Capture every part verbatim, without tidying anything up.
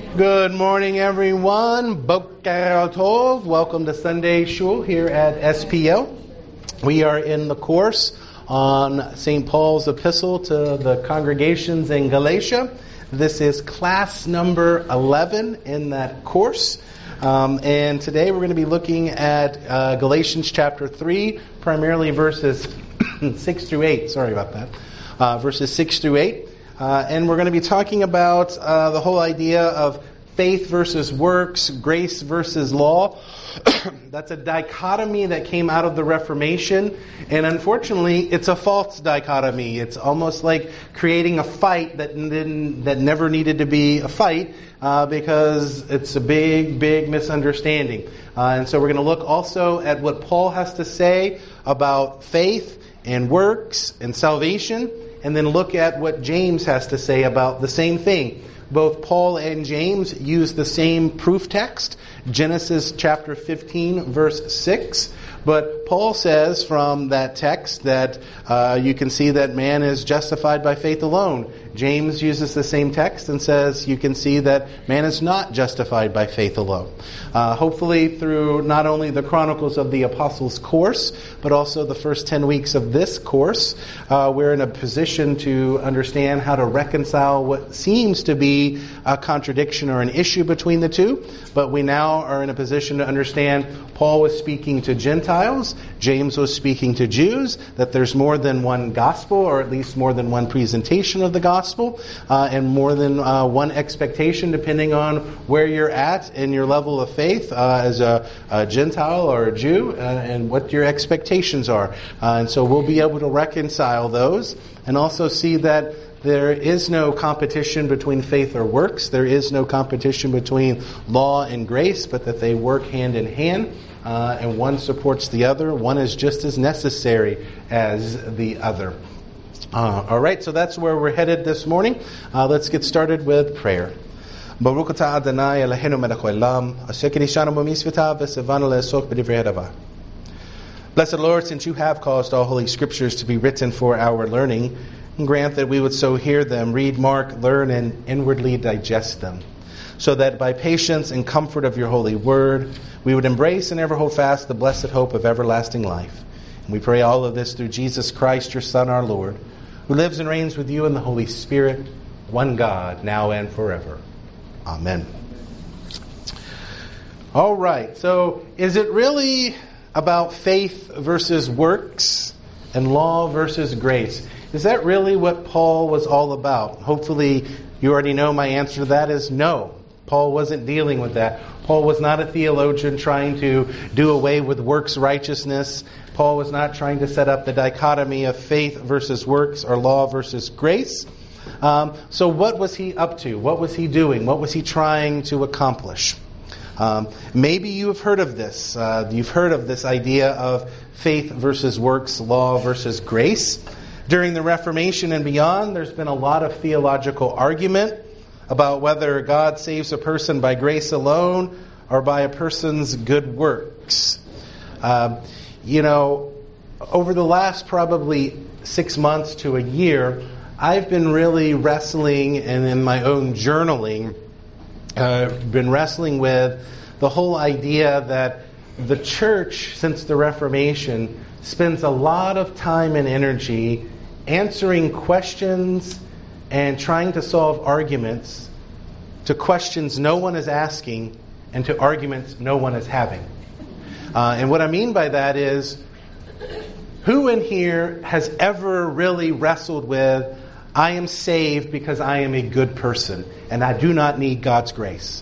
Good morning, everyone. Boker Tov. Welcome to Sunday Shul here at S P O. We are in the course on Saint Paul's epistle to the congregations in Galatia. This is class number eleven in that course. Um, and today we're going to be looking at uh, Galatians chapter three, primarily verses six through eight. Sorry about that. Uh, verses six through eight. Uh, and we're going to be talking about uh, the whole idea of faith versus works, grace versus law. That's a dichotomy that came out of the Reformation, and unfortunately, it's a false dichotomy. It's almost like creating a fight that didn't, that never needed to be a fight, uh, because it's a big, big misunderstanding. Uh, and so we're going to look also at what Paul has to say about faith and works and salvation, and then look at what James has to say about the same thing. Both Paul and James use the same proof text, Genesis chapter fifteen, verse six. But Paul says from that text that uh, you can see that man is justified by faith alone. James uses the same text and says you can see that man is not justified by faith alone. Uh, hopefully through not only the Chronicles of the Apostles course, but also the first ten weeks of this course, uh, we're in a position to understand how to reconcile what seems to be a contradiction or an issue between the two. But we now are in a position to understand Paul was speaking to Gentiles, James was speaking to Jews, that there's more than one gospel, or at least more than one presentation of the gospel, uh, and more than uh, one expectation depending on where you're at in your level of faith uh, as a, a Gentile or a Jew, uh, and what your expectations are. Uh, and so we'll be able to reconcile those and also see that there is no competition between faith or works. There is no competition between law and grace, but that they work hand in hand, uh, and one supports the other. One is just as necessary as the other. Uh, all right, so that's where we're headed this morning. Uh, let's get started with prayer. Baruch atah Adonai Eloheinu melech haolam, asher kiddushanu b'mitzvotav v'tzivanu la'asok b'divrei hadavar. Blessed Lord, since you have caused all holy scriptures to be written for our learning, and grant that we would so hear them, read, mark, learn, and inwardly digest them, so that by patience and comfort of your holy word, we would embrace and ever hold fast the blessed hope of everlasting life. And we pray all of this through Jesus Christ, your Son, our Lord, who lives and reigns with you in the Holy Spirit, one God, now and forever. Amen. All right, so is it really about faith versus works and law versus grace? Is that really what Paul was all about? Hopefully you already know my answer to that is no. Paul wasn't dealing with that. Paul was not a theologian trying to do away with works righteousness. Paul was not trying to set up the dichotomy of faith versus works or law versus grace. Um, so what was he up to? What was he doing? What was he trying to accomplish? Um, maybe you have heard of this. Uh, you've heard of this idea of faith versus works, law versus grace. During the Reformation and beyond, there's been a lot of theological argument about whether God saves a person by grace alone or by a person's good works. Uh, you know, over the last probably six months to a year, I've been really wrestling, and in my own journaling, uh, been wrestling with the whole idea that the church, since the Reformation, spends a lot of time and energy answering questions and trying to solve arguments to questions no one is asking and to arguments no one is having. Uh, and what I mean by that is, who in here has ever really wrestled with, I am saved because I am a good person and I do not need God's grace?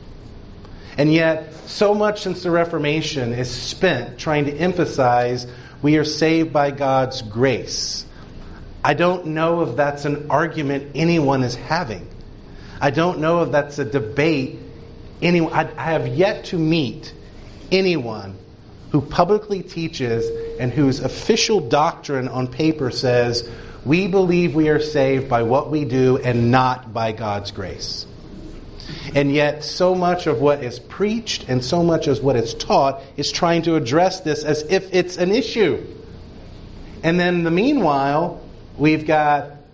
And yet, so much since the Reformation is spent trying to emphasize we are saved by God's grace. I don't know if that's an argument anyone is having. I don't know if that's a debate anyone. I, I have yet to meet anyone who publicly teaches and whose official doctrine on paper says, we believe we are saved by what we do and not by God's grace. And yet so much of what is preached and so much as what is taught is trying to address this as if it's an issue. And then in the meanwhile, we've got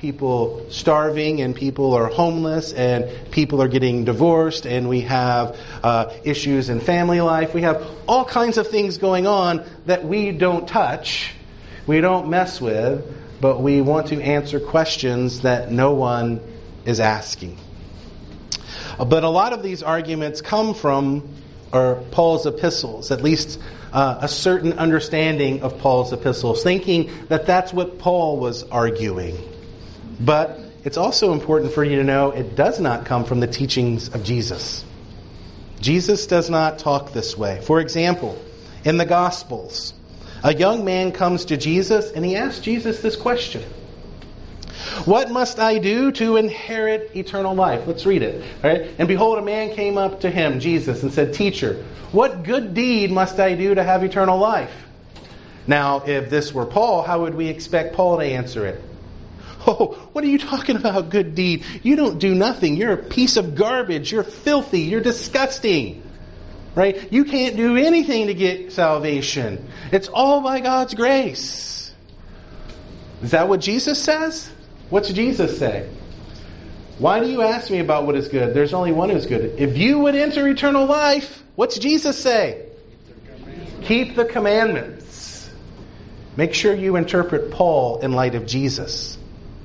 people starving, and people are homeless, and people are getting divorced, and we have uh, issues in family life. We have all kinds of things going on that we don't touch, we don't mess with, but we want to answer questions that no one is asking. But a lot of these arguments come from or Paul's epistles, at least uh, a certain understanding of Paul's epistles, thinking that that's what Paul was arguing. But it's also important for you to know it does not come from the teachings of Jesus. Jesus does not talk this way. For example, in the Gospels, a young man comes to Jesus and he asks Jesus this question: "What must I do to inherit eternal life?" Let's read it. All right? "And behold, a man came up to him," Jesus, "and said, 'Teacher, what good deed must I do to have eternal life?'" Now, if this were Paul, how would we expect Paul to answer it? "Oh, what are you talking about, good deed? You don't do nothing. You're a piece of garbage. You're filthy. You're disgusting. Right? You can't do anything to get salvation. It's all by God's grace." Is that what Jesus says? What's Jesus say? "Why do you ask me about what is good? There's only one who's good. If you would enter eternal life," what's Jesus say? "Keep the commandments." Make sure you interpret Paul in light of Jesus.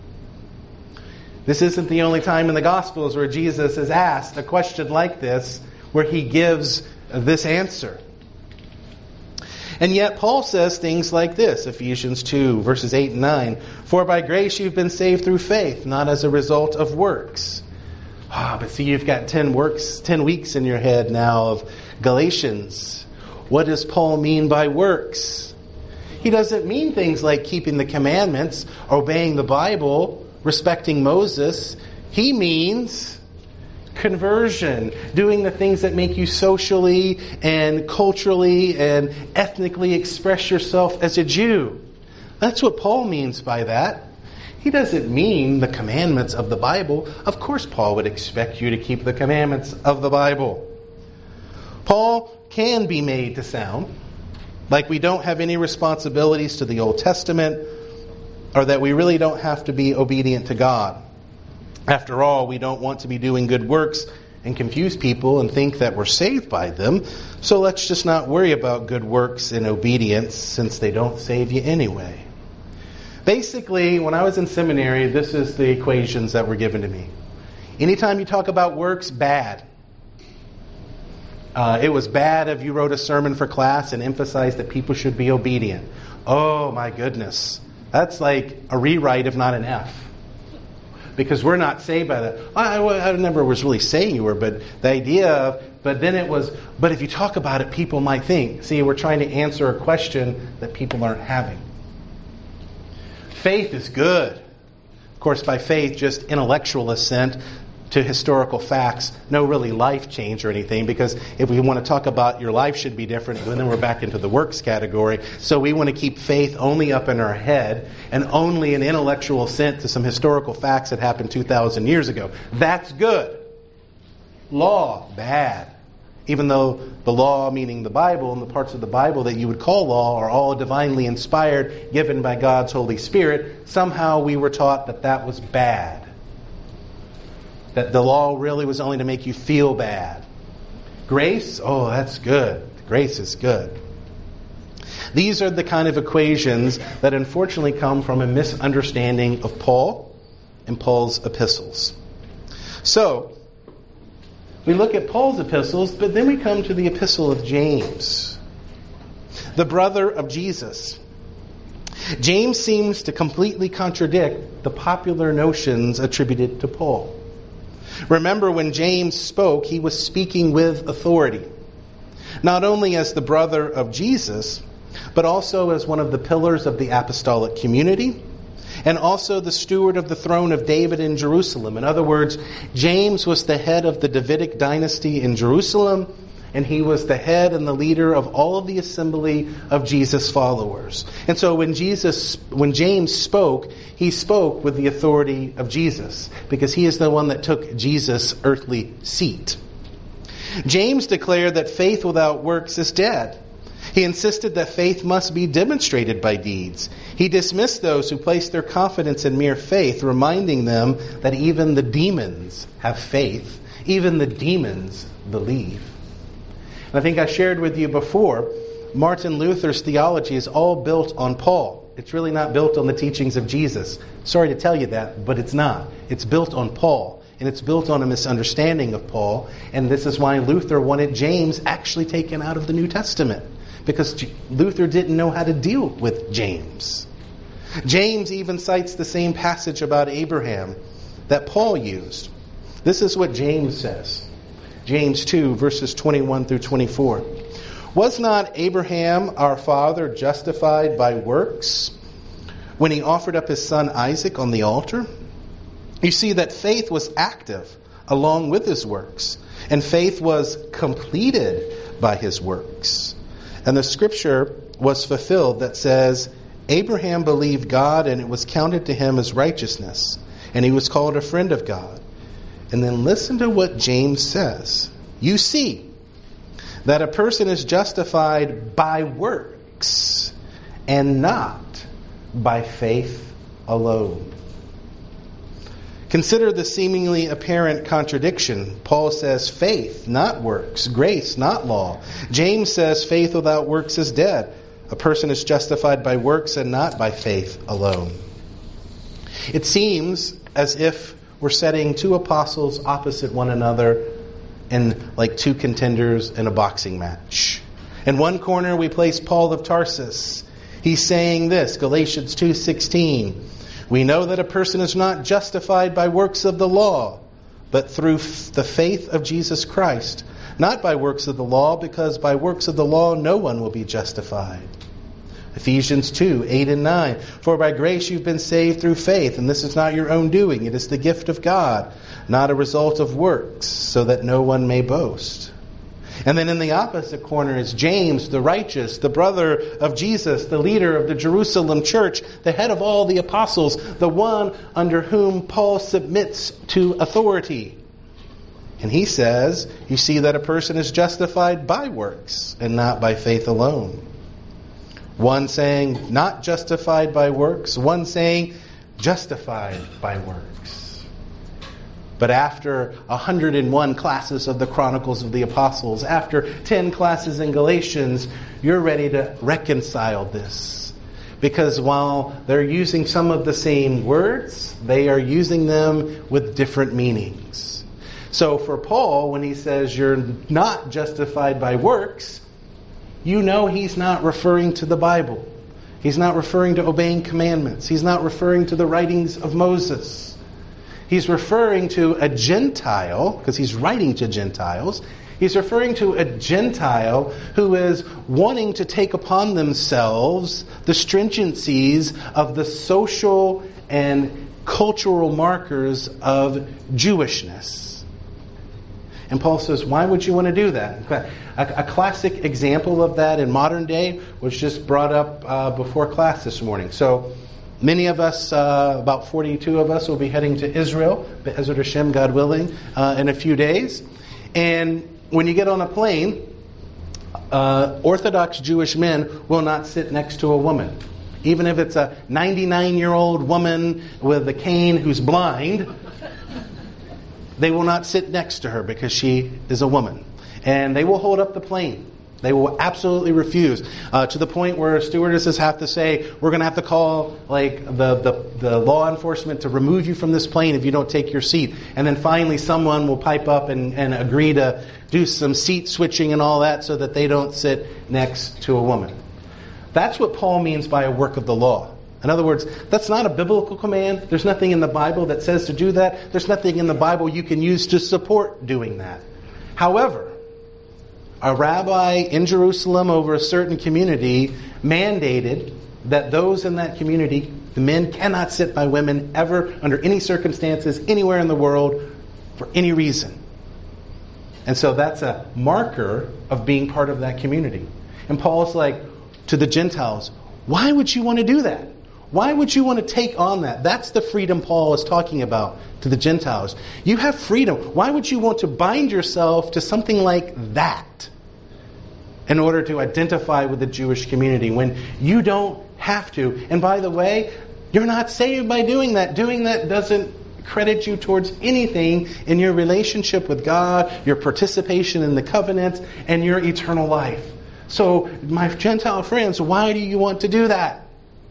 This isn't the only time in the Gospels where Jesus is asked a question like this, where he gives this answer. And yet Paul says things like this, Ephesians two, verses eight and nine. "For by grace you've been saved through faith, not as a result of works." Ah, but see, you've got ten works, ten weeks in your head now of Galatians. What does Paul mean by works? He doesn't mean things like keeping the commandments, obeying the Bible, respecting Moses. He means conversion, doing the things that make you socially and culturally and ethnically express yourself as a Jew. That's what Paul means by that. He doesn't mean the commandments of the Bible. Of course Paul would expect you to keep the commandments of the Bible. Paul can be made to sound like we don't have any responsibilities to the Old Testament, or that we really don't have to be obedient to God. After all, we don't want to be doing good works and confuse people and think that we're saved by them. So let's just not worry about good works and obedience, since they don't save you anyway. Basically, when I was in seminary, this is the equations that were given to me. Anytime you talk about works, bad. Uh, it was bad if you wrote a sermon for class and emphasized that people should be obedient. Oh my goodness. That's like a rewrite, if not an F. Because we're not saved by that. I, I never was really saying you were, but the idea of, but then it was, but if you talk about it, people might think. See, we're trying to answer a question that people aren't having. Faith is good. Of course, by faith, just intellectual assent to historical facts, no really life change or anything, because if we want to talk about your life should be different, then we're back into the works category. So we want to keep faith only up in our head and only an intellectual assent to some historical facts that happened two thousand years ago. That's good. Law, bad. Even though the law, meaning the Bible, and the parts of the Bible that you would call law are all divinely inspired, given by God's Holy Spirit, somehow we were taught that that was bad. That the law really was only to make you feel bad. Grace, oh, that's good. Grace is good. These are the kind of equations that unfortunately come from a misunderstanding of Paul and Paul's epistles. So, we look at Paul's epistles, but then we come to the epistle of James, the brother of Jesus. James seems to completely contradict the popular notions attributed to Paul. Remember, when James spoke, he was speaking with authority. Not only as the brother of Jesus, but also as one of the pillars of the apostolic community, and also the steward of the throne of David in Jerusalem. In other words, James was the head of the Davidic dynasty in Jerusalem, and he was the head and the leader of all of the assembly of Jesus' followers. And so when Jesus, when James spoke, he spoke with the authority of Jesus, because he is the one that took Jesus' earthly seat. James declared that faith without works is dead. He insisted that faith must be demonstrated by deeds. He dismissed those who placed their confidence in mere faith, reminding them that even the demons have faith. Even the demons believe. And I think I shared with you before, Martin Luther's theology is all built on Paul. It's really not built on the teachings of Jesus. Sorry to tell you that, but it's not. It's built on Paul. And it's built on a misunderstanding of Paul. And this is why Luther wanted James actually taken out of the New Testament. Because Luther didn't know how to deal with James. James even cites the same passage about Abraham that Paul used. This is what James says. James two, verses twenty-one through twenty-four. Was not Abraham our father justified by works when he offered up his son Isaac on the altar? You see that faith was active along with his works, and faith was completed by his works. And the scripture was fulfilled that says, Abraham believed God, and it was counted to him as righteousness, and he was called a friend of God. And then listen to what James says. You see that a person is justified by works and not by faith alone. Consider the seemingly apparent contradiction. Paul says faith, not works. Grace, not law. James says faith without works is dead. A person is justified by works and not by faith alone. It seems as if we're setting two apostles opposite one another in like two contenders in a boxing match. In one corner we place Paul of Tarsus. He's saying this, Galatians two sixteen. We know that a person is not justified by works of the law, but through f- the faith of Jesus Christ. Not by works of the law, because by works of the law no one will be justified. Ephesians two, eight and nine. For by grace you've been saved through faith, and this is not your own doing. It is the gift of God, not a result of works, so that no one may boast. And then in the opposite corner is James, the righteous, the brother of Jesus, the leader of the Jerusalem church, the head of all the apostles, the one under whom Paul submits to authority. And he says, you see that a person is justified by works and not by faith alone. One saying not justified by works, one saying justified by works. But after one hundred one classes of the Chronicles of the Apostles, after ten classes in Galatians, you're ready to reconcile this. Because while they're using some of the same words, they are using them with different meanings. So for Paul, when he says you're not justified by works, you know he's not referring to the Bible. He's not referring to obeying commandments. He's not referring to the writings of Moses. He's referring to a Gentile, because he's writing to Gentiles. He's referring to a Gentile who is wanting to take upon themselves the stringencies of the social and cultural markers of Jewishness. And Paul says, why would you want to do that? A, a classic example of that in modern day was just brought up uh, before class this morning. So many of us, uh, about forty-two of us, will be heading to Israel, Be'ezrat Hashem, God willing, uh, in a few days. And when you get on a plane, uh, Orthodox Jewish men will not sit next to a woman. Even if it's a ninety-nine-year-old woman with a cane who's blind, they will not sit next to her because she is a woman. And they will hold up the plane. They will absolutely refuse, uh, to the point where stewardesses have to say, we're going to have to call like the, the, the law enforcement to remove you from this plane if you don't take your seat. And then finally someone will pipe up and, and agree to do some seat switching and all that so that they don't sit next to a woman. That's what Paul means by a work of the law. In other words, that's not a biblical command. There's nothing in the Bible that says to do that. There's nothing in the Bible you can use to support doing that. However, a rabbi in Jerusalem over a certain community mandated that those in that community, the men cannot sit by women ever, under any circumstances, anywhere in the world, for any reason. And so that's a marker of being part of that community. And Paul's like, to the Gentiles, why would you want to do that? Why would you want to take on that? That's the freedom Paul is talking about to the Gentiles. You have freedom. Why would you want to bind yourself to something like that? in order to identify with the Jewish community when you don't have to. And by the way, you're not saved by doing that. Doing that doesn't credit you towards anything in your relationship with God, your participation in the covenant, and your eternal life. So, my Gentile friends, why do you want to do that?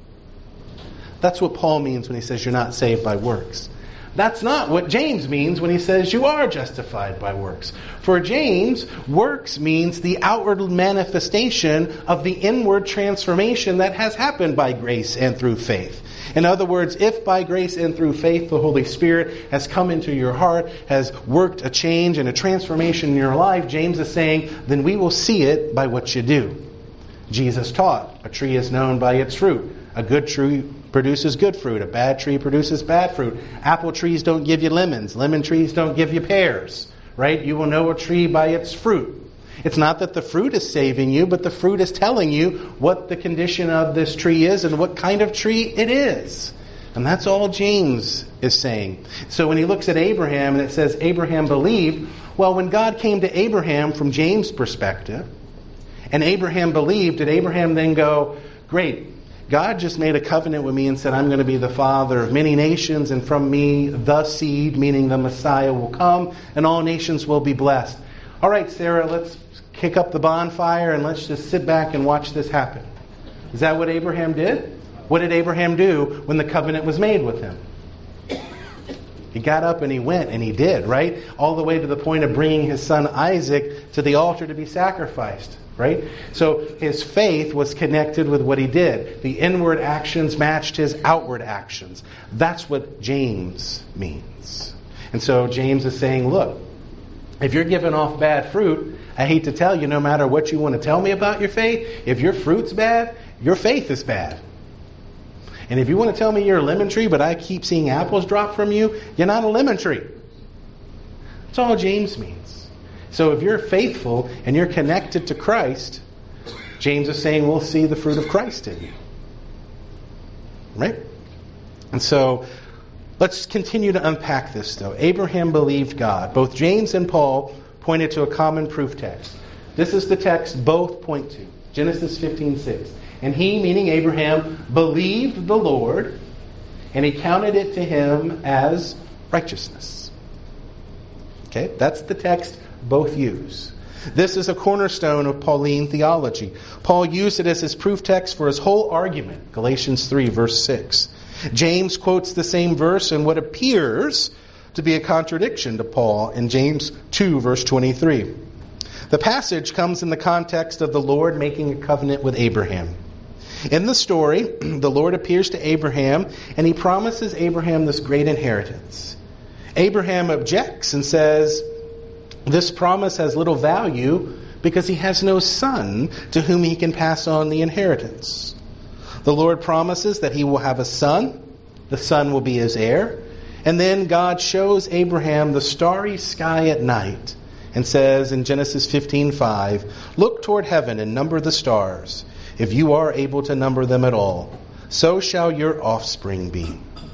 That's what Paul means when he says you're not saved by works. That's not what James means when he says you are justified by works. For James, works means the outward manifestation of the inward transformation that has happened by grace and through faith. In other words, if by grace and through faith the Holy Spirit has come into your heart, has worked a change and a transformation in your life, James is saying, then we will see it by what you do. Jesus taught, a tree is known by its fruit. A good tree produces good fruit. A bad tree produces bad fruit. Apple trees don't give you lemons. Lemon trees don't give you pears. Right? You will know a tree by its fruit. It's not that the fruit is saving you, but the fruit is telling you what the condition of this tree is and what kind of tree it is. And that's all James is saying. So when he looks at Abraham and it says Abraham believed, well, when God came to Abraham from James' perspective, and Abraham believed, did Abraham then go, great, God just made a covenant with me and said, I'm going to be the father of many nations, and from me the seed, meaning the Messiah, will come, and all nations will be blessed. All right, Sarah, let's kick up the bonfire and let's just sit back and watch this happen. Is that what Abraham did? What did Abraham do when the covenant was made with him? He got up and he went and he did, right? All the way to the point of bringing his son Isaac to the altar to be sacrificed, right? So his faith was connected with what he did. The inward actions matched his outward actions. That's what James means. And so James is saying, look, if you're giving off bad fruit, I hate to tell you, no matter what you want to tell me about your faith, if your fruit's bad, your faith is bad. And if you want to tell me you're a lemon tree, but I keep seeing apples drop from you, you're not a lemon tree. That's all James means. So if you're faithful and you're connected to Christ, James is saying we'll see the fruit of Christ in you. Right? And so let's continue to unpack this, though. Abraham believed God. Both James and Paul pointed to a common proof text. This is the text both point to. Genesis fifteen six. And he, meaning Abraham, believed the Lord, and he counted it to him as righteousness. Okay, that's the text both use. This is a cornerstone of Pauline theology. Paul used it as his proof text for his whole argument. Galatians three, verse six. James quotes the same verse in what appears to be a contradiction to Paul in James two, verse twenty-three. The passage comes in the context of the Lord making a covenant with Abraham. In the story, the Lord appears to Abraham and he promises Abraham this great inheritance. Abraham objects and says, this promise has little value because he has no son to whom he can pass on the inheritance. The Lord promises that he will have a son. The son will be his heir. And then God shows Abraham the starry sky at night and says in Genesis fifteen five, look toward heaven and number the stars, if you are able to number them at all. So shall your offspring be.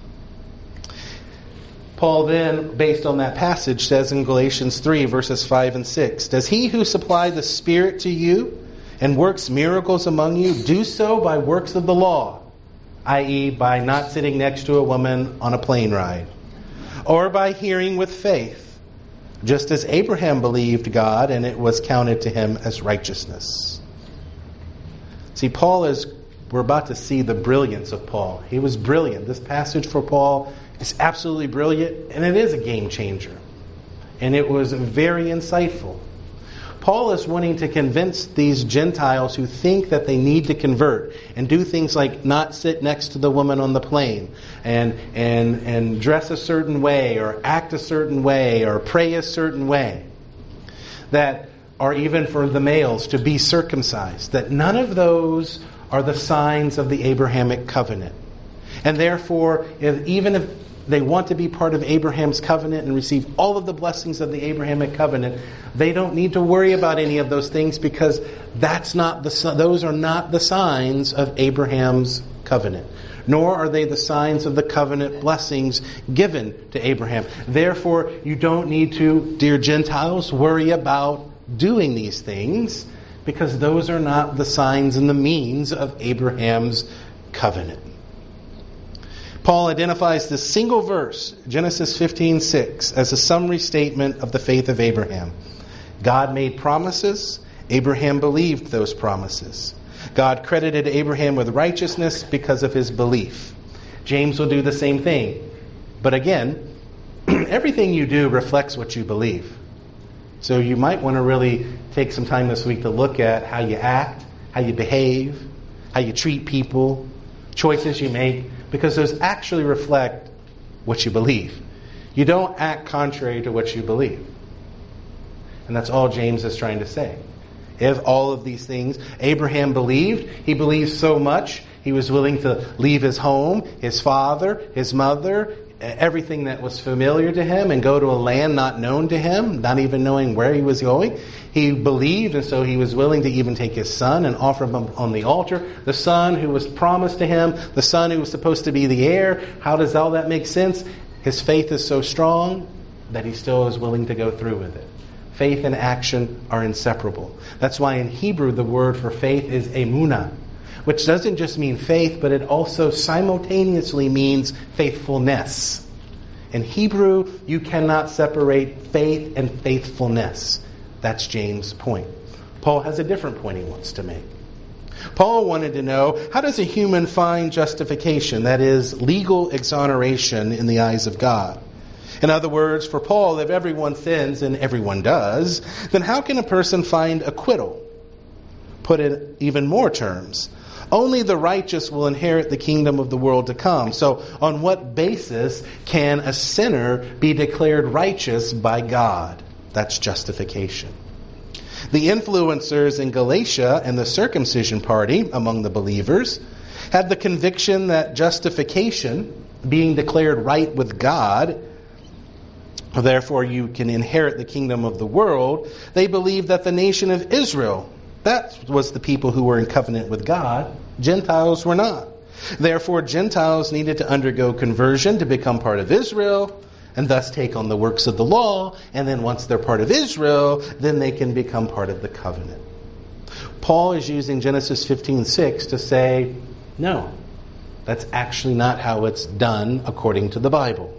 Paul then, based on that passage, says in Galatians three, verses five and six, does he who supplied the Spirit to you and works miracles among you do so by works of the law, that is by not sitting next to a woman on a plane ride, or by hearing with faith, just as Abraham believed God and it was counted to him as righteousness? See, Paul is, we're about to see the brilliance of Paul. He was brilliant. This passage for Paul is absolutely brilliant, and it is a game changer. And it was very insightful. Paul is wanting to convince these Gentiles who think that they need to convert and do things like not sit next to the woman on the plane and and and dress a certain way or act a certain way or pray a certain way, that or even for the males to be circumcised, that none of those are the signs of the Abrahamic covenant. And therefore, if, even if they want to be part of Abraham's covenant and receive all of the blessings of the Abrahamic covenant, they don't need to worry about any of those things because that's not the those are not the signs of Abraham's covenant. Nor are they the signs of the covenant blessings given to Abraham. Therefore, you don't need to, dear Gentiles, worry about doing these things because those are not the signs and the means of Abraham's covenant. Paul identifies this single verse, Genesis fifteen six, as a summary statement of the faith of Abraham. God made promises. Abraham believed those promises. God credited Abraham with righteousness because of his belief. James will do the same thing. But again, everything you do reflects what you believe. So you might want to really take some time this week to look at how you act, how you behave, how you treat people, choices you make, because those actually reflect what you believe. You don't act contrary to what you believe. And that's all James is trying to say. If all of these things, Abraham believed, he believed so much, he was willing to leave his home, his father, his mother, everything that was familiar to him, and go to a land not known to him, not even knowing where he was going. He believed, and so he was willing to even take his son and offer him on the altar. The son who was promised to him, the son who was supposed to be the heir. How does all that make sense? His faith is so strong that he still is willing to go through with it. Faith and action are inseparable. That's why in Hebrew the word for faith is emunah, which doesn't just mean faith, but it also simultaneously means faithfulness. In Hebrew, you cannot separate faith and faithfulness. That's James' point. Paul has a different point he wants to make. Paul wanted to know, how does a human find justification, that is, legal exoneration in the eyes of God? In other words, for Paul, if everyone sins, and everyone does, then how can a person find acquittal? Put in even more terms, only the righteous will inherit the kingdom of the world to come. So on what basis can a sinner be declared righteous by God? That's justification. The influencers in Galatia and the circumcision party among the believers had the conviction that justification, being declared right with God, therefore you can inherit the kingdom of the world, they believed that the nation of Israel, that was the people who were in covenant with God. Gentiles were not. Therefore, Gentiles needed to undergo conversion to become part of Israel, and thus take on the works of the law. And then once they're part of Israel, then they can become part of the covenant. Paul is using Genesis fifteen six to say, no, that's actually not how it's done according to the Bible.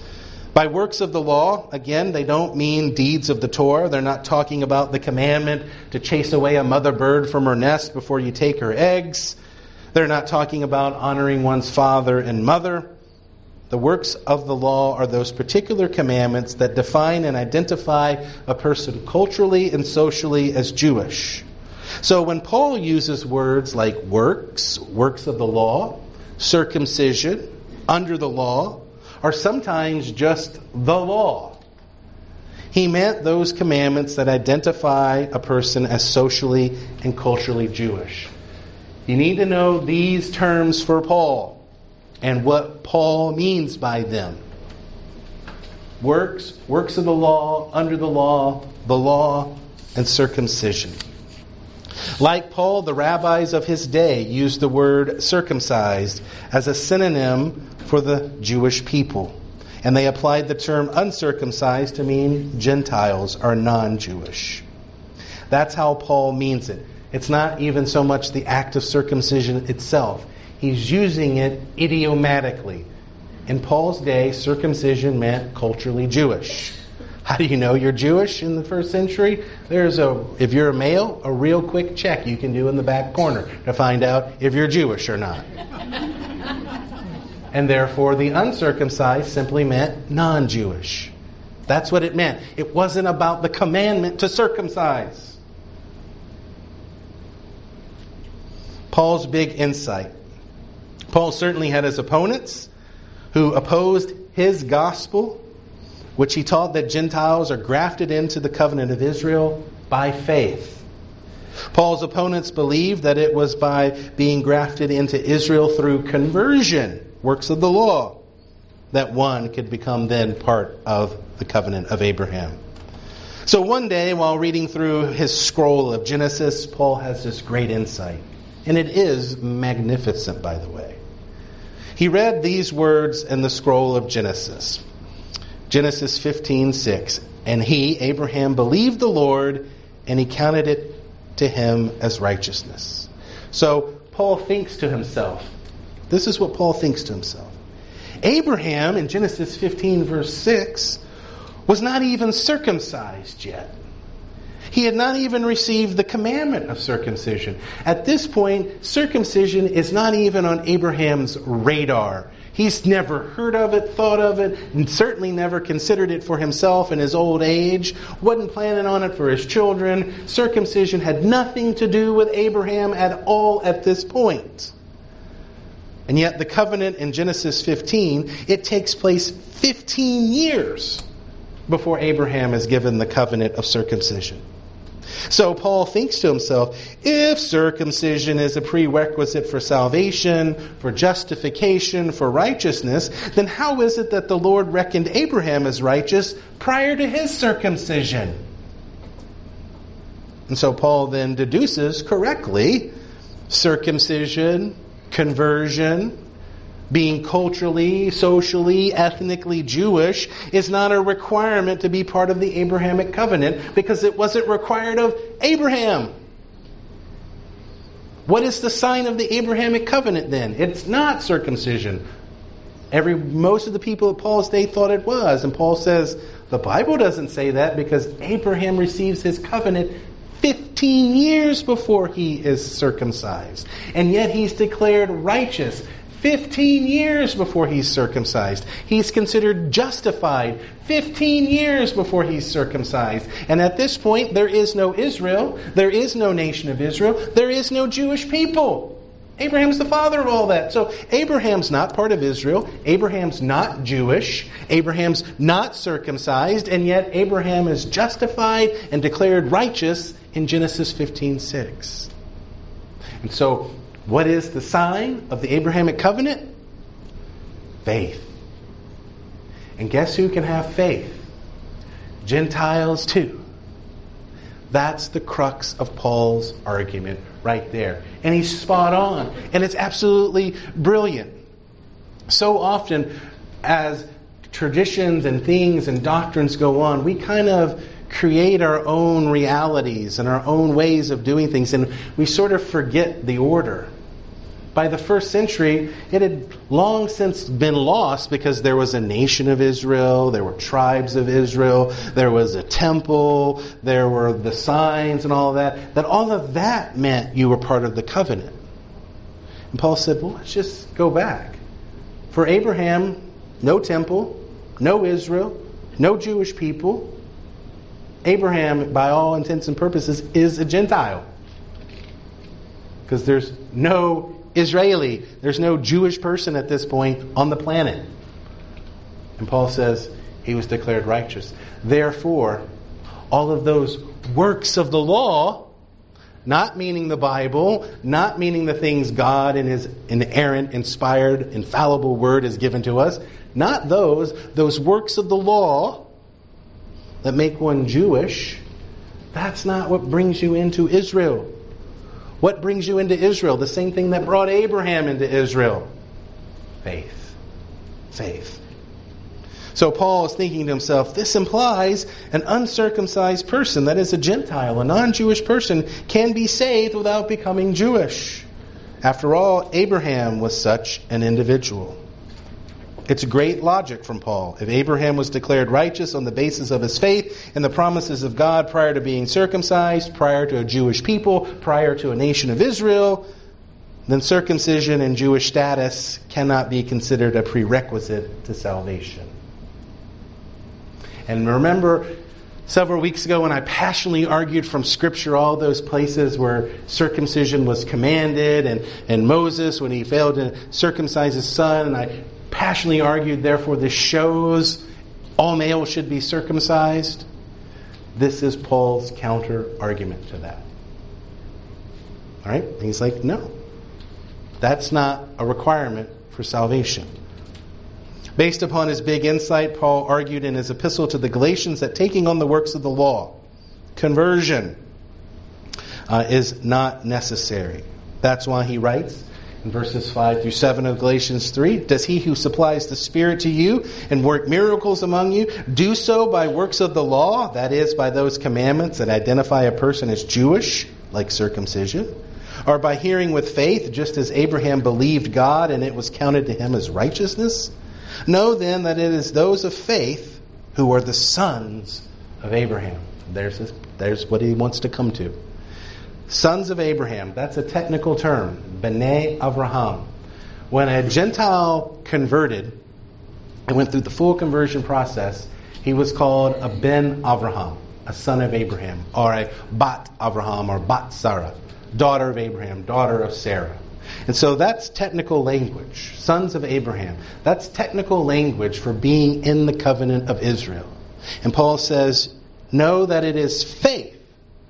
By works of the law, again, they don't mean deeds of the Torah. They're not talking about the commandment to chase away a mother bird from her nest before you take her eggs. They're not talking about honoring one's father and mother. The works of the law are those particular commandments that define and identify a person culturally and socially as Jewish. So when Paul uses words like works, works of the law, circumcision, under the law, or sometimes just the law, he meant those commandments that identify a person as socially and culturally Jewish. You need to know these terms for Paul and what Paul means by them. Works, works of the law, under the law, the law, and circumcision. Like Paul, the rabbis of his day used the word circumcised as a synonym for the Jewish people. And they applied the term uncircumcised to mean Gentiles or non-Jewish. That's how Paul means it. It's not even so much the act of circumcision itself. He's using it idiomatically. In Paul's day, circumcision meant culturally Jewish. How do you know you're Jewish in the first century? There's a, if you're a male, a real quick check you can do in the back corner to find out if you're Jewish or not. And therefore, the uncircumcised simply meant non-Jewish. That's what it meant. It wasn't about the commandment to circumcise. Paul's big insight. Paul certainly had his opponents who opposed his gospel, which he taught that Gentiles are grafted into the covenant of Israel by faith. Paul's opponents believed that it was by being grafted into Israel through conversion, works of the law, that one could become then part of the covenant of Abraham. So one day, while reading through his scroll of Genesis, Paul has this great insight. And it is magnificent, by the way. He read these words in the scroll of Genesis. Genesis fifteen six. And he, Abraham, believed the Lord, and he counted it to him as righteousness. So Paul thinks to himself. This is what Paul thinks to himself. Abraham, in Genesis fifteen, verse six, was not even circumcised yet. He had not even received the commandment of circumcision. At this point, circumcision is not even on Abraham's radar. He's never heard of it, thought of it, and certainly never considered it for himself in his old age. Wasn't planning on it for his children. Circumcision had nothing to do with Abraham at all at this point. And yet the covenant in Genesis fifteen, it takes place fifteen years before Abraham is given the covenant of circumcision. So Paul thinks to himself, if circumcision is a prerequisite for salvation, for justification, for righteousness, then how is it that the Lord reckoned Abraham as righteous prior to his circumcision? And so Paul then deduces correctly, circumcision, conversion, being culturally, socially, ethnically Jewish is not a requirement to be part of the Abrahamic covenant because it wasn't required of Abraham. What is the sign of the Abrahamic covenant then? It's not circumcision. Every most of the people at Paul's day thought it was. And Paul says, the Bible doesn't say that because Abraham receives his covenant fifteen years before he is circumcised. And yet he's declared righteous fifteen years before he's circumcised. He's considered justified fifteen years before he's circumcised. And at this point, there is no Israel. There is no nation of Israel. There is no Jewish people. Abraham's the father of all that. So Abraham's not part of Israel. Abraham's not Jewish. Abraham's not circumcised. And yet Abraham is justified and declared righteous in Genesis fifteen six. And so what is the sign of the Abrahamic covenant? Faith. And guess who can have faith? Gentiles too. That's the crux of Paul's argument right there. And he's spot on. And it's absolutely brilliant. So often as traditions and things and doctrines go on, we kind of create our own realities and our own ways of doing things. And we sort of forget the order. By the first century, it had long since been lost because there was a nation of Israel, there were tribes of Israel, there was a temple, there were the signs and all of that. That all of that meant you were part of the covenant. And Paul said, well, let's just go back. For Abraham, no temple, no Israel, no Jewish people. Abraham, by all intents and purposes, is a Gentile. Because there's no Israeli. There's no Jewish person at this point on the planet. And Paul says he was declared righteous. Therefore, all of those works of the law, not meaning the Bible, not meaning the things God in His inerrant, inspired, infallible Word has given to us, not those, those works of the law that make one Jewish, that's not what brings you into Israel. What brings you into Israel? The same thing that brought Abraham into Israel. Faith. Faith. So Paul is thinking to himself, this implies an uncircumcised person, that is a Gentile, a non-Jewish person, can be saved without becoming Jewish. After all, Abraham was such an individual. It's great logic from Paul. If Abraham was declared righteous on the basis of his faith in the promises of God prior to being circumcised, prior to a Jewish people, prior to a nation of Israel, then circumcision and Jewish status cannot be considered a prerequisite to salvation. And remember, several weeks ago when I passionately argued from Scripture all those places where circumcision was commanded, and, and Moses when he failed to circumcise his son, and I passionately argued, therefore, this shows all males should be circumcised. This is Paul's counter argument to that. All right? And he's like, no. That's not a requirement for salvation. Based upon his big insight, Paul argued in his epistle to the Galatians that taking on the works of the law, conversion, uh, is not necessary. That's why he writes, in verses five through seven of Galatians three, does he who supplies the Spirit to you and work miracles among you do so by works of the law, that is, by those commandments that identify a person as Jewish, like circumcision? Or by hearing with faith, just as Abraham believed God and it was counted to him as righteousness? Know then that it is those of faith who are the sons of Abraham. There's, his, there's what he wants to come to. Sons of Abraham, that's a technical term. B'nai Avraham. When a Gentile converted and went through the full conversion process, he was called a Ben Avraham, a son of Abraham, or a Bat Avraham, or Bat Sarah, daughter of Abraham, daughter of Sarah. And so that's technical language. Sons of Abraham. That's technical language for being in the covenant of Israel. And Paul says, know that it is faith,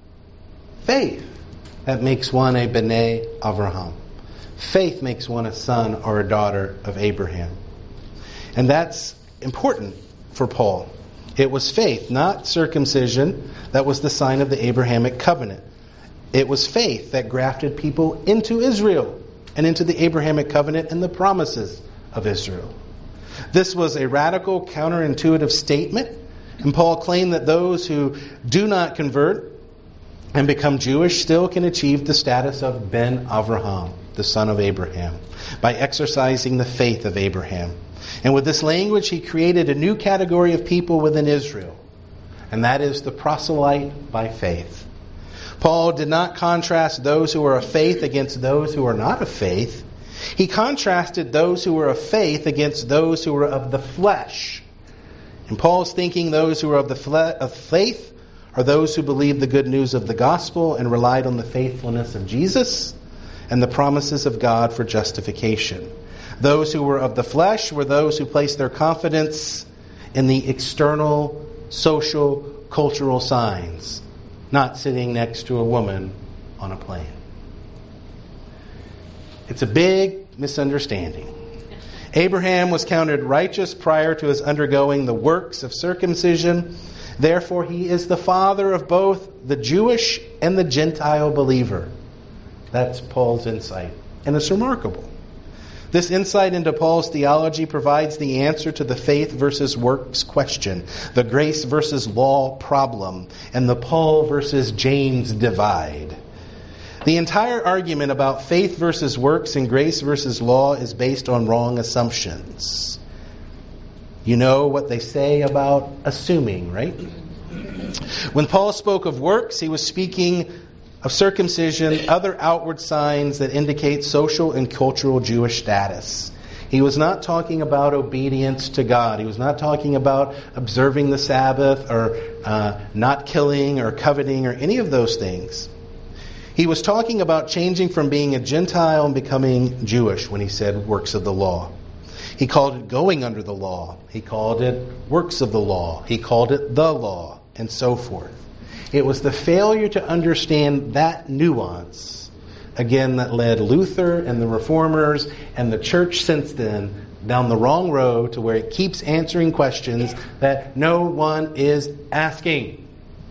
faith, that makes one a B'nai Avraham. Faith makes one a son or a daughter of Abraham. And that's important for Paul. It was faith, not circumcision, that was the sign of the Abrahamic covenant. It was faith that grafted people into Israel and into the Abrahamic covenant and the promises of Israel. This was a radical, counterintuitive statement, and Paul claimed that those who do not convert and become Jewish still can achieve the status of Ben Avraham, the son of Abraham, by exercising the faith of Abraham. And with this language, he created a new category of people within Israel, and that is the proselyte by faith. Paul did not contrast those who are of faith against those who are not of faith. He contrasted those who are of faith against those who are of the flesh. In Paul's thinking, those who are of the fle- of faith are those who believed the good news of the gospel and relied on the faithfulness of Jesus and the promises of God for justification. Those who were of the flesh were those who placed their confidence in the external, social, cultural signs, not sitting next to a woman on a plane. It's a big misunderstanding. Abraham was counted righteous prior to his undergoing the works of circumcision. Therefore, he is the father of both the Jewish and the Gentile believer. That's Paul's insight. And it's remarkable. This insight into Paul's theology provides the answer to the faith versus works question, the grace versus law problem, and the Paul versus James divide. The entire argument about faith versus works and grace versus law is based on wrong assumptions. You know what they say about assuming, right? When Paul spoke of works, he was speaking of circumcision, other outward signs that indicate social and cultural Jewish status. He was not talking about obedience to God. He was not talking about observing the Sabbath or uh, not killing or coveting or any of those things. He was talking about changing from being a Gentile and becoming Jewish when he said works of the law. He called it going under the law. He called it works of the law. He called it the law, and so forth. It was the failure to understand that nuance, again, that led Luther and the Reformers and the church since then down the wrong road to where it keeps answering questions that no one is asking.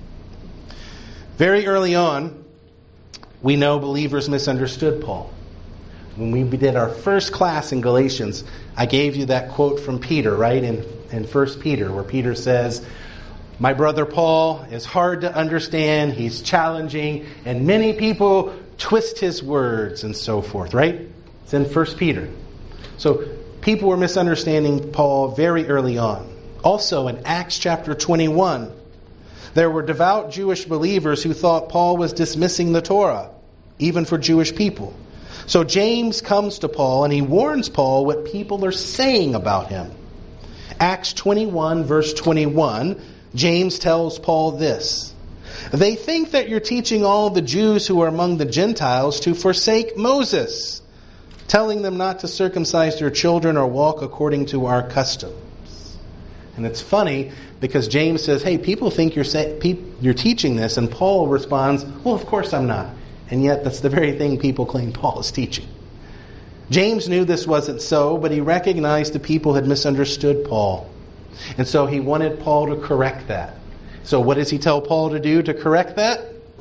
Very early on, we know believers misunderstood Paul. When we did our first class in Galatians, I gave you that quote from Peter, right, in, in First Peter, where Peter says, my brother Paul is hard to understand, he's challenging, and many people twist his words and so forth, right? It's in First Peter. So people were misunderstanding Paul very early on. Also in Acts chapter twenty-one, there were devout Jewish believers who thought Paul was dismissing the Torah, even for Jewish people. So James comes to Paul and he warns Paul what people are saying about him. Acts twenty-one verse twenty-one, James tells Paul this: they think that you're teaching all the Jews who are among the Gentiles to forsake Moses, telling them not to circumcise their children or walk according to our customs. And it's funny because James says, hey, people think you're say, pe- you're teaching this, and Paul responds, well, of course I'm not. And yet that's the very thing people claim Paul is teaching. James knew this wasn't so, but he recognized the people had misunderstood Paul. And so he wanted Paul to correct that. So what does he tell Paul to do to correct that?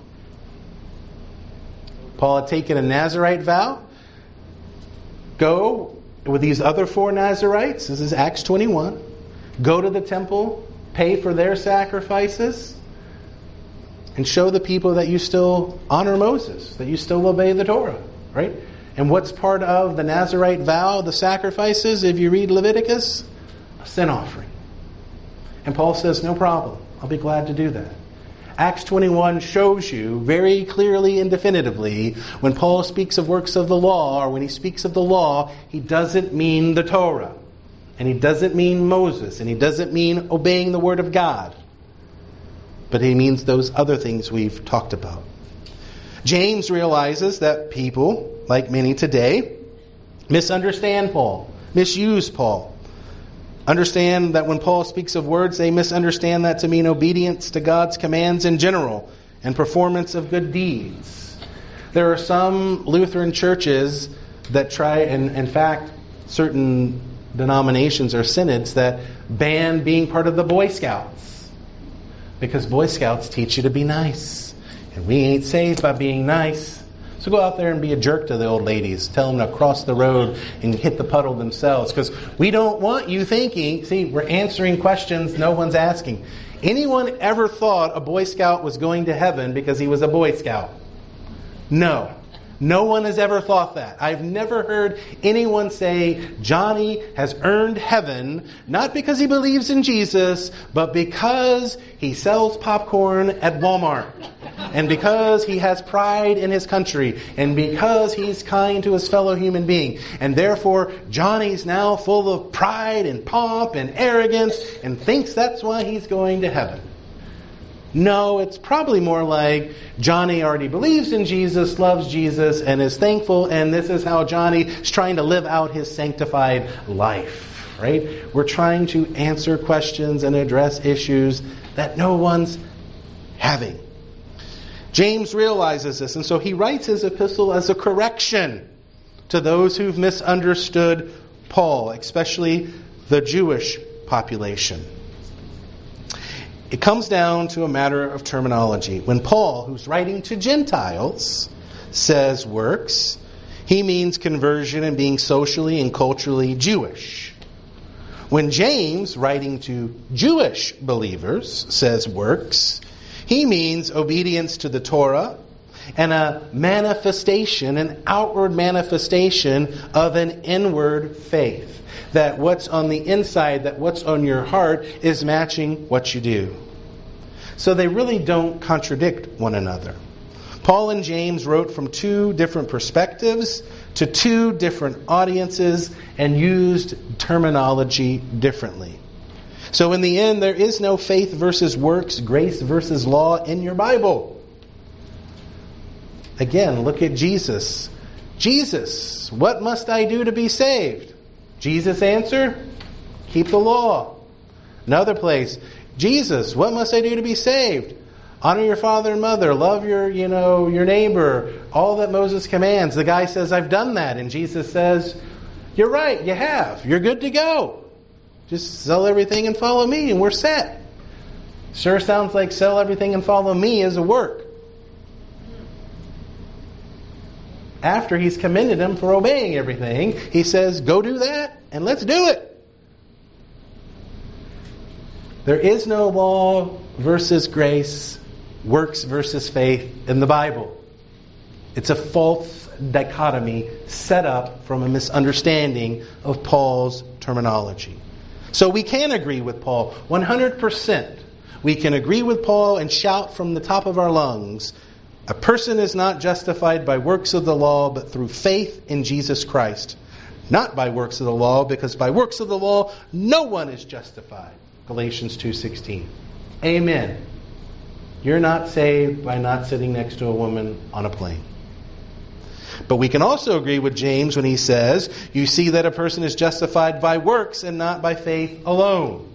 Paul had taken a Nazirite vow. Go with these other four Nazirites. This is Acts twenty-one. Go to the temple, pay for their sacrifices, and show the people that you still honor Moses, that you still obey the Torah, right? And what's part of the Nazirite vow, the sacrifices, if you read Leviticus? A sin offering. And Paul says, no problem. I'll be glad to do that. Acts twenty-one shows you very clearly and definitively when Paul speaks of works of the law, or when he speaks of the law, he doesn't mean the Torah. And he doesn't mean Moses. And he doesn't mean obeying the Word of God. But he means those other things we've talked about. James realizes that people, like many today, misunderstand Paul, misuse Paul. Understand that when Paul speaks of words, they misunderstand that to mean obedience to God's commands in general and performance of good deeds. There are some Lutheran churches that try, and in fact, certain denominations or synods that ban being part of the Boy Scouts. Because Boy Scouts teach you to be nice. And we ain't saved by being nice. So go out there and be a jerk to the old ladies. Tell them to cross the road and hit the puddle themselves. Because we don't want you thinking, see, we're answering questions no one's asking. Anyone ever thought a Boy Scout was going to heaven because he was a Boy Scout? No. No one has ever thought that. I've never heard anyone say Johnny has earned heaven, not because he believes in Jesus, but because he sells popcorn at Walmart. And because he has pride in his country. And because he's kind to his fellow human being. And therefore, Johnny's now full of pride and pomp and arrogance and thinks that's why he's going to heaven. No, it's probably more like Johnny already believes in Jesus, loves Jesus, and is thankful, and this is how Johnny is trying to live out his sanctified life, right? We're trying to answer questions and address issues that no one's having. James realizes this, and so he writes his epistle as a correction to those who've misunderstood Paul, especially the Jewish population. It comes down to a matter of terminology. When Paul, who's writing to Gentiles, says works, he means conversion and being socially and culturally Jewish. When James, writing to Jewish believers, says works, he means obedience to the Torah and a manifestation, an outward manifestation of an inward faith. That what's on the inside, that what's on your heart is matching what you do. So they really don't contradict one another. Paul and James wrote from two different perspectives to two different audiences and used terminology differently. So in the end, there is no faith versus works, grace versus law in your Bible. Again, look at Jesus. Jesus, what must I do to be saved? Jesus answered, keep the law. Another place, Jesus, what must I do to be saved? Honor your father and mother, love your, you know, your neighbor, all that Moses commands. The guy says, I've done that. And Jesus says, you're right, you have. You're good to go. Just sell everything and follow me and we're set. Sure sounds like sell everything and follow me is a work. After he's commended him for obeying everything, he says, go do that and let's do it. There is no law versus grace, works versus faith in the Bible. It's a false dichotomy set up from a misunderstanding of Paul's terminology. So we can agree with Paul one hundred percent. We can agree with Paul and shout from the top of our lungs, a person is not justified by works of the law, but through faith in Jesus Christ. Not by works of the law, because by works of the law, no one is justified. Galatians two sixteen. Amen. You're not saved by not sitting next to a woman on a plane. But we can also agree with James when he says, you see that a person is justified by works and not by faith alone.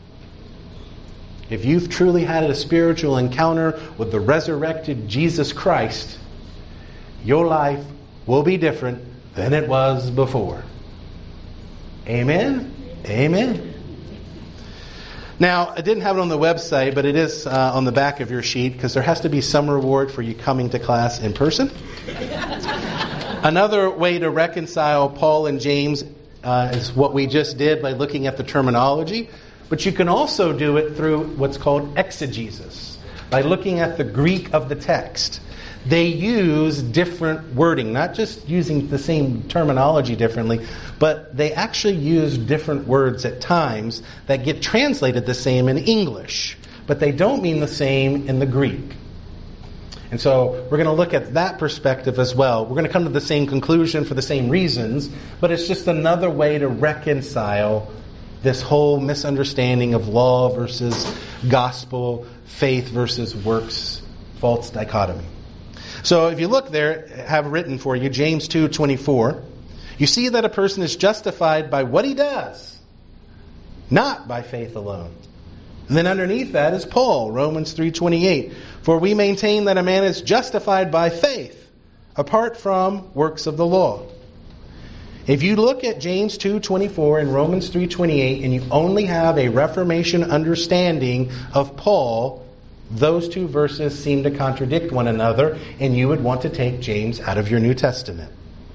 If you've truly had a spiritual encounter with the resurrected Jesus Christ, your life will be different than it was before. Amen? Amen. Now, I didn't have it on the website, but it is uh, on the back of your sheet because there has to be some reward for you coming to class in person. Another way to reconcile Paul and James uh, is what we just did by looking at the terminology. But you can also do it through what's called exegesis. by looking at the Greek of the text. They use different wording, not just using the same terminology differently, but they actually use different words at times that get translated the same in English, but they don't mean the same in the Greek. And so we're going to look at that perspective as well. We're going to come to the same conclusion for the same reasons, but it's just another way to reconcile this whole misunderstanding of law versus gospel, faith versus works, false dichotomy. So if you look there, I have written for you James two twenty-four. You see that a person is justified by what he does, not by faith alone. And then underneath that is Paul, Romans three twenty-eight. For we maintain that a man is justified by faith, apart from works of the law. If you look at James two twenty-four and Romans three twenty-eight, and you only have a Reformation understanding of Paul, those two verses seem to contradict one another, and you would want to take James out of your New Testament.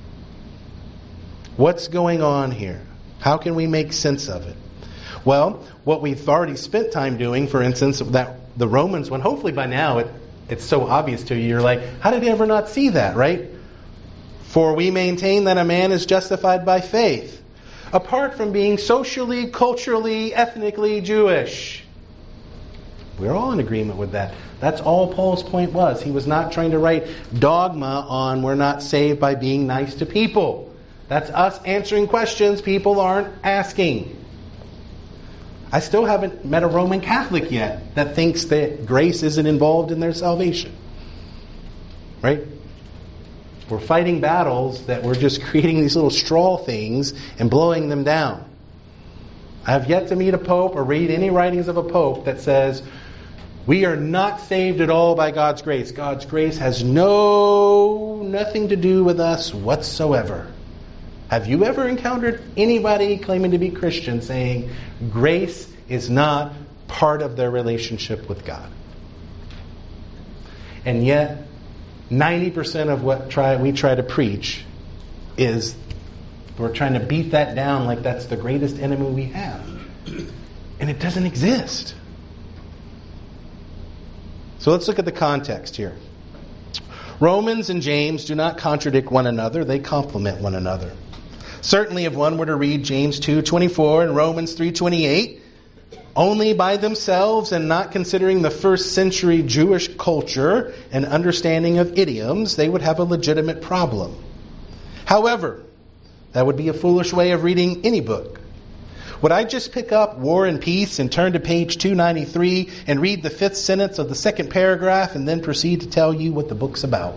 What's going on here? How can we make sense of it? Well, what we've already spent time doing, for instance, that the Romans one, hopefully by now it, it's so obvious to you, you're like, how did he ever not see that, right? For we maintain that a man is justified by faith, apart from being socially, culturally, ethnically Jewish. We're all in agreement with that. That's all Paul's point was. He was not trying to write dogma on we're not saved by being nice to people. That's us answering questions people aren't asking. I still haven't met a Roman Catholic yet that thinks that grace isn't involved in their salvation. Right? We're fighting battles that we're just creating these little straw things and blowing them down. I have yet to meet a pope or read any writings of a pope that says, we are not saved at all by God's grace. God's grace has no, nothing to do with us whatsoever. Have you ever encountered anybody claiming to be Christian saying grace is not part of their relationship with God? And yet, ninety percent of what try, we try to preach is we're trying to beat that down like that's the greatest enemy we have. And it doesn't exist. So let's look at the context here. Romans and James do not contradict one another. They complement one another. Certainly if one were to read James two twenty-four and Romans three twenty-eight only by themselves and not considering the first century Jewish culture and understanding of idioms, they would have a legitimate problem. However, that would be a foolish way of reading any book. Would I just pick up War and Peace and turn to page two ninety-three and read the fifth sentence of the second paragraph and then proceed to tell you what the book's about?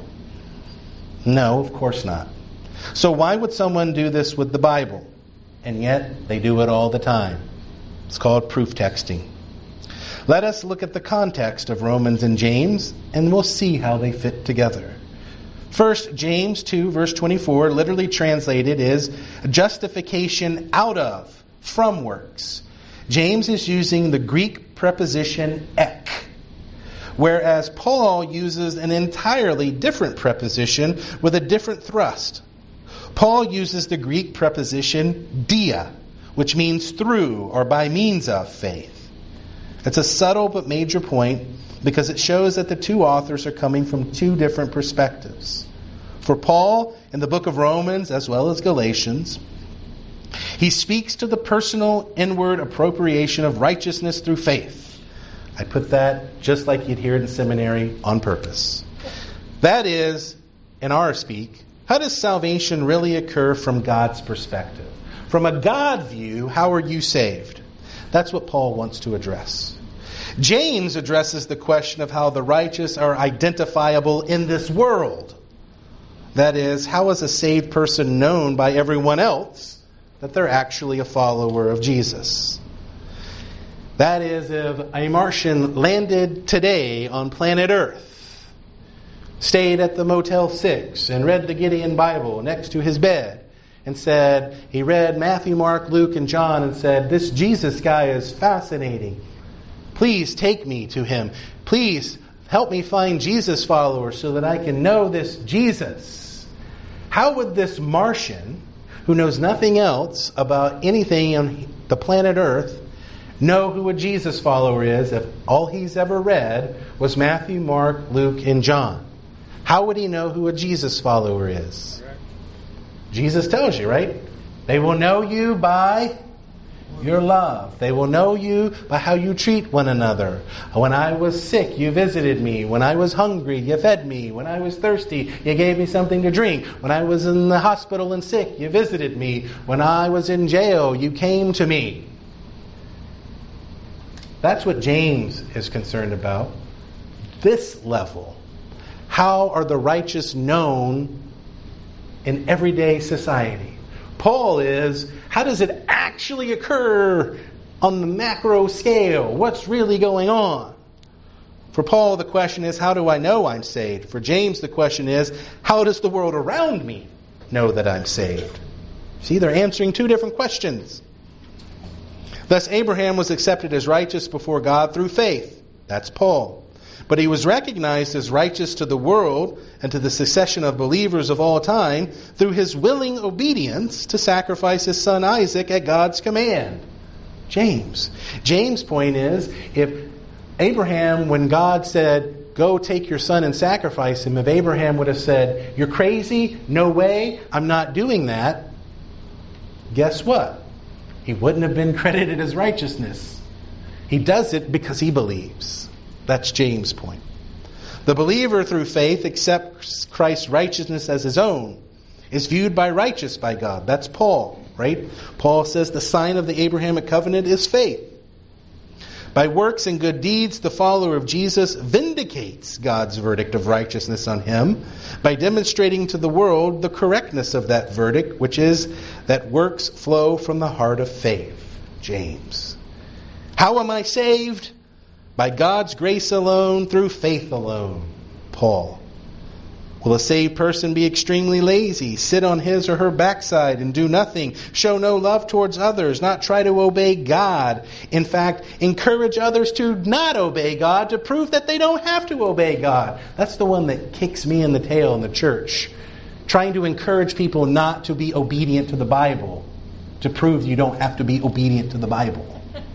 No, of course not. So why would someone do this with the Bible? And yet they do it all the time. It's called proof texting. Let us look at the context of Romans and James and we'll see how they fit together. First, James two verse twenty-four, literally translated is justification out of, from works. James is using the Greek preposition ek, whereas Paul uses an entirely different preposition with a different thrust. Paul uses the Greek preposition dia, which means through or by means of faith. It's a subtle but major point because it shows that the two authors are coming from two different perspectives. For Paul, in the book of Romans as well as Galatians, he speaks to the personal inward appropriation of righteousness through faith. I put that just like you'd hear it in seminary on purpose. That is, in our speak, how does salvation really occur from God's perspective? From a God view, how are you saved? That's what Paul wants to address. James addresses the question of how the righteous are identifiable in this world. That is, how is a saved person known by everyone else that they're actually a follower of Jesus? That is, if a Martian landed today on planet Earth, stayed at the Motel six and read the Gideon Bible next to his bed and said, he read Matthew, Mark, Luke, and John and said, this Jesus guy is fascinating. Please take me to him. Please help me find Jesus followers so that I can know this Jesus. How would this Martian, who knows nothing else about anything on the planet Earth, know who a Jesus follower is if all he's ever read was Matthew, Mark, Luke, and John? How would he know who a Jesus follower is? Jesus tells you, right? They will know you by your love. They will know you by how you treat one another. When I was sick, you visited me. When I was hungry, you fed me. When I was thirsty, you gave me something to drink. When I was in the hospital and sick, you visited me. When I was in jail, you came to me. That's what James is concerned about. This level. How are the righteous known in everyday society? Paul is, how does it actually occur on the macro scale? What's really going on? For Paul, the question is, how do I know I'm saved? For James, the question is, how does the world around me know that I'm saved? See, they're answering two different questions. Thus, Abraham was accepted as righteous before God through faith. That's Paul. But he was recognized as righteous to the world and to the succession of believers of all time through his willing obedience to sacrifice his son Isaac at God's command. James. James' point is, if Abraham, when God said, go take your son and sacrifice him, if Abraham would have said, you're crazy, no way, I'm not doing that, guess what? He wouldn't have been credited as righteousness. He does it because he believes. That's James' point. The believer through faith accepts Christ's righteousness as his own, is viewed by righteous by God. That's Paul, right? Paul says the sign of the Abrahamic covenant is faith. By works and good deeds, the follower of Jesus vindicates God's verdict of righteousness on him by demonstrating to the world the correctness of that verdict, which is that works flow from the heart of faith. James. How am I saved? By God's grace alone, through faith alone. Paul. Will a saved person be extremely lazy, sit on his or her backside and do nothing, show no love towards others, not try to obey God? In fact, encourage others to not obey God to prove that they don't have to obey God. That's the one that kicks me in the tail in the church. Trying to encourage people not to be obedient to the Bible to prove you don't have to be obedient to the Bible.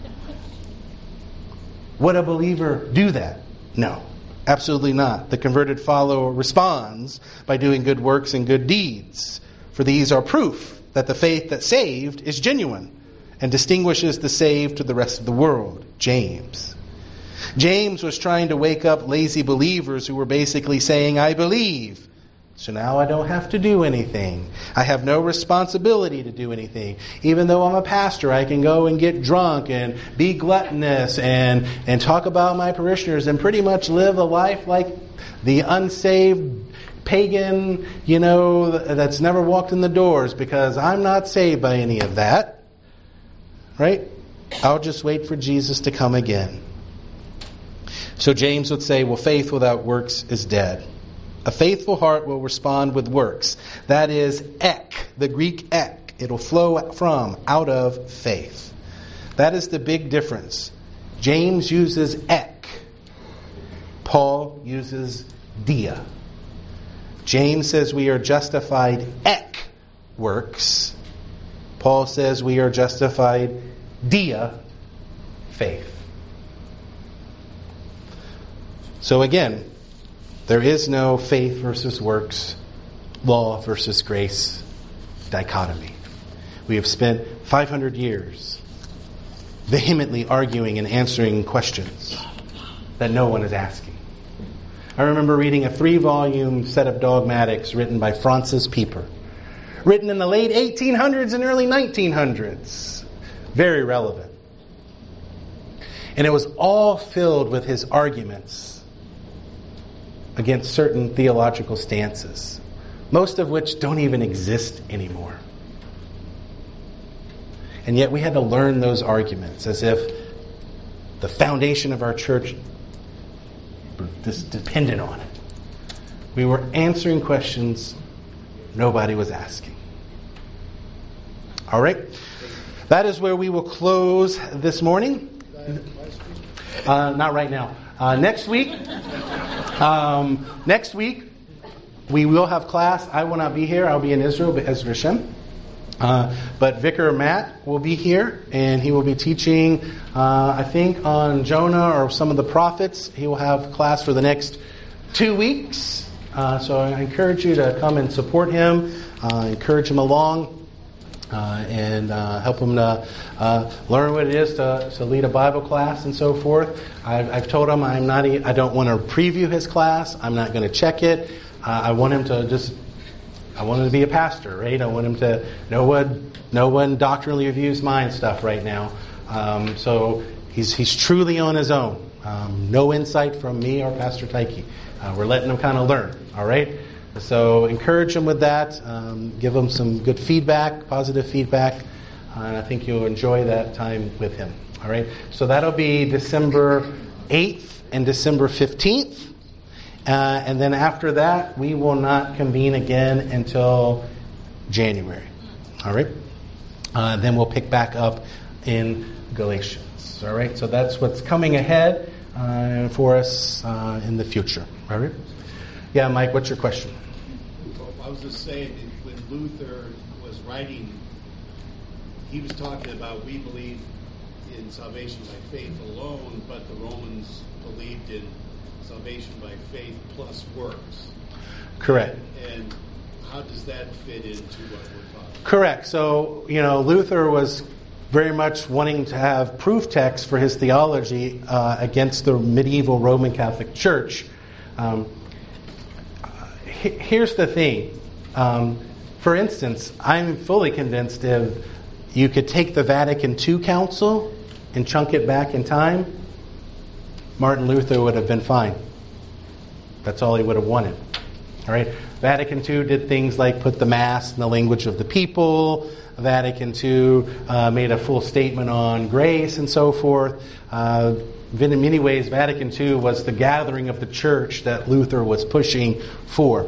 Would a believer do that? No. Absolutely not. The converted follower responds by doing good works and good deeds. For these are proof that the faith that saved is genuine and distinguishes the saved to the rest of the world. James. James was trying to wake up lazy believers who were basically saying, I believe, so now I don't have to do anything. I have no responsibility to do anything. Even though I'm a pastor, I can go and get drunk and be gluttonous and, and talk about my parishioners and pretty much live a life like the unsaved pagan, you know, that's never walked in the doors because I'm not saved by any of that. Right? I'll just wait for Jesus to come again. So James would say, well, faith without works is dead. A faithful heart will respond with works. That is ek, the Greek ek. It'll flow from, out of faith. That is the big difference. James uses ek. Paul uses dia. James says we are justified ek works. Paul says we are justified dia faith. So again, there is no faith versus works, law versus grace dichotomy. We have spent five hundred years vehemently arguing and answering questions that no one is asking. I remember reading a three-volume set of dogmatics written by Francis Pieper, written in the late eighteen hundreds and early nineteen hundreds. Very relevant. And it was all filled with his arguments against certain theological stances, most of which don't even exist anymore. And yet we had to learn those arguments as if the foundation of our church was dependent on it. We were answering questions nobody was asking. All right? That is where we will close this morning. Uh, not right now. Uh, next week, um, next week, we will have class. I will not be here. I'll be in Israel, but Ezra Shem. Uh, but Vicar Matt will be here, and he will be teaching, uh, I think, on Jonah or some of the prophets. He will have class for the next two weeks. Uh, so I encourage you to come and support him, uh, encourage him along, uh, and uh, help him to uh, learn what it is to, to lead a Bible class and so forth. I've, I've told him I'm not. I don't want to preview his class. I'm not going to check it. Uh, I want him to just. I want him to be a pastor, right? I want him to know what no one doctrinally reviews mine stuff right now. Um, so he's he's truly on his own. Um, no insight from me or Pastor Tyke. Uh, we're letting him kind of learn. All right. So encourage him with that. Um, give him some good feedback, positive feedback, uh, and I think you'll enjoy that time with him. All right. So that'll be December eighth and December fifteenth. Uh, and then after that, we will not convene again until January. All right? Uh, then we'll pick back up in Galatians. All right? So that's what's coming ahead uh, for us uh, in the future. All right? Yeah, Mike, what's your question? I was just saying that when Luther was writing, he was talking about we believe in salvation by faith alone, but the Romans believed in salvation by faith plus works. Correct. And how does that fit into what we're talking about? Correct. So, you know, Luther was very much wanting to have proof text for his theology uh, against the medieval Roman Catholic Church. Um, he, here's the thing. Um, for instance, I'm fully convinced if you could take the Vatican Two Council and chunk it back in time, Martin Luther would have been fine. That's all he would have wanted. All right. Vatican Two did things like put the Mass in the language of the people. Vatican Two uh, made a full statement on grace and so forth. Uh, in many ways, Vatican Two was the gathering of the church that Luther was pushing for.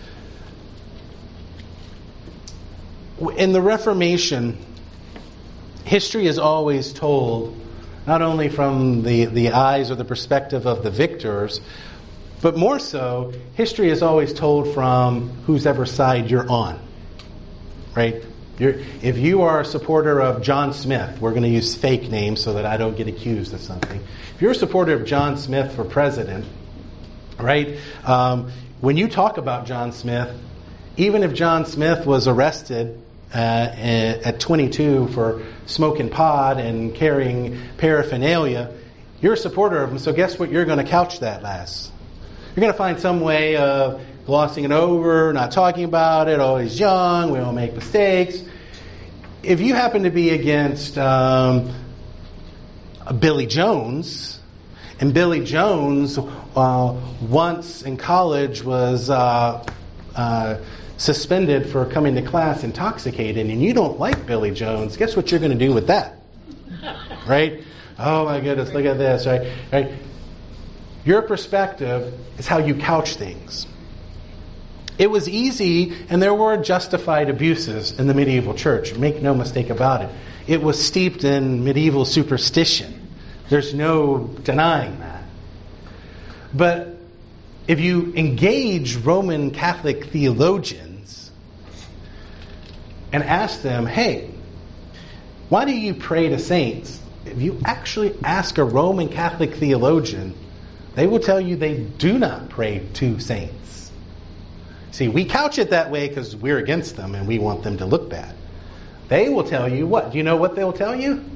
In the Reformation, history is always told not only from the, the eyes or the perspective of the victors, but more so, history is always told from whosever side you're on. Right? You're, if you are a supporter of John Smith, we're going to use fake names so that I don't get accused of something. If you're a supporter of John Smith for president, right, um, when you talk about John Smith, even if John Smith was arrested Uh, at twenty-two for smoking pot and carrying paraphernalia, you're a supporter of him, so guess what you're going to couch that as? You're going to find some way of glossing it over, not talking about it, oh, he's young, we all make mistakes. If you happen to be against um, Billy Jones, and Billy Jones uh, once in college was uh, uh, suspended for coming to class intoxicated, and you don't like Billy Jones, guess what you're going to do with that? Right? Oh my goodness, look at this, right? Right? Your perspective is how you couch things. It was easy, and there were justified abuses in the medieval church. Make no mistake about it. It was steeped in medieval superstition. There's no denying that. But if you engage Roman Catholic theologians and ask them, hey, why do you pray to saints? If you actually ask a Roman Catholic theologian, they will tell you they do not pray to saints. See, we couch it that way because we're against them and we want them to look bad. They will tell you what? Do you know what they'll tell you?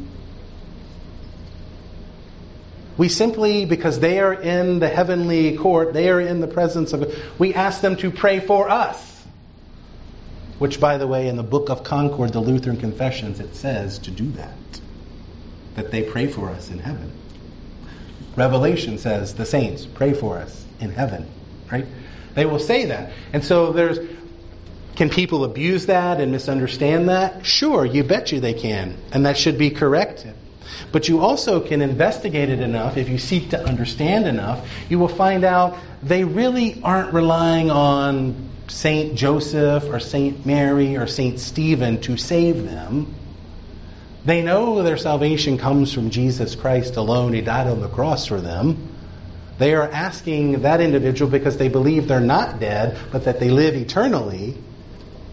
We simply, because they are in the heavenly court, they are in the presence of God, we ask them to pray for us. Which, by the way, in the Book of Concord, the Lutheran Confessions, it says to do that. That they pray for us in heaven. Revelation says the saints pray for us in heaven. Right? They will say that. And so there's, can people abuse that and misunderstand that? Sure, you bet you they can. And that should be corrected. But you also can investigate it enough, if you seek to understand enough, you will find out they really aren't relying on Saint Joseph or Saint Mary or Saint Stephen to save them. They know their salvation comes from Jesus Christ alone. He died on the cross for them. They are asking that individual because they believe they're not dead, but that they live eternally.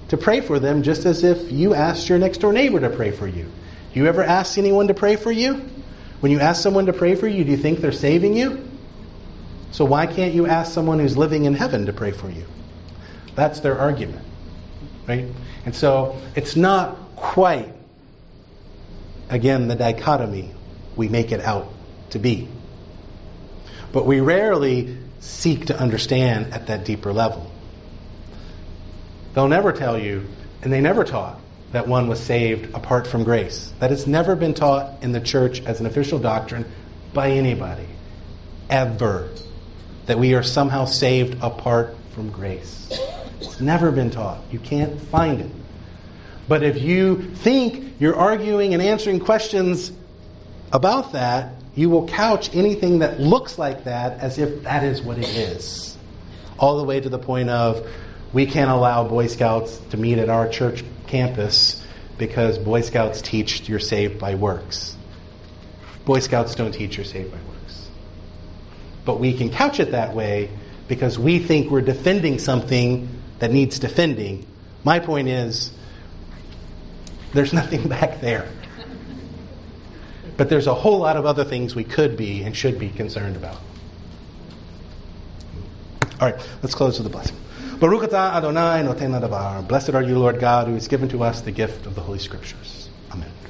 to pray for them just as if you asked your next door neighbor to pray for you. You ever ask anyone to pray for you? When you ask someone to pray for you, do you think they're saving you? So why can't you ask someone who's living in heaven to pray for you? That's their argument, right? And so it's not quite, again, the dichotomy we make it out to be. But we rarely seek to understand at that deeper level. They'll never tell you, and they never taught, that one was saved apart from grace. That has never been taught in the church as an official doctrine by anybody. Ever. That we are somehow saved apart from grace. It's never been taught. You can't find it. But if you think you're arguing and answering questions about that, you will couch anything that looks like that as if that is what it is. All the way to the point of, we can't allow Boy Scouts to meet at our church campus because Boy Scouts teach you're saved by works. Boy Scouts don't teach you're saved by works. But we can couch it that way because we think we're defending something that needs defending. My point is, there's nothing back there. But there's a whole lot of other things we could be and should be concerned about. All right, let's close with a blessing. Baruch atah Adonai noten hadavar. Blessed are you, Lord God, who has given to us the gift of the Holy Scriptures. Amen.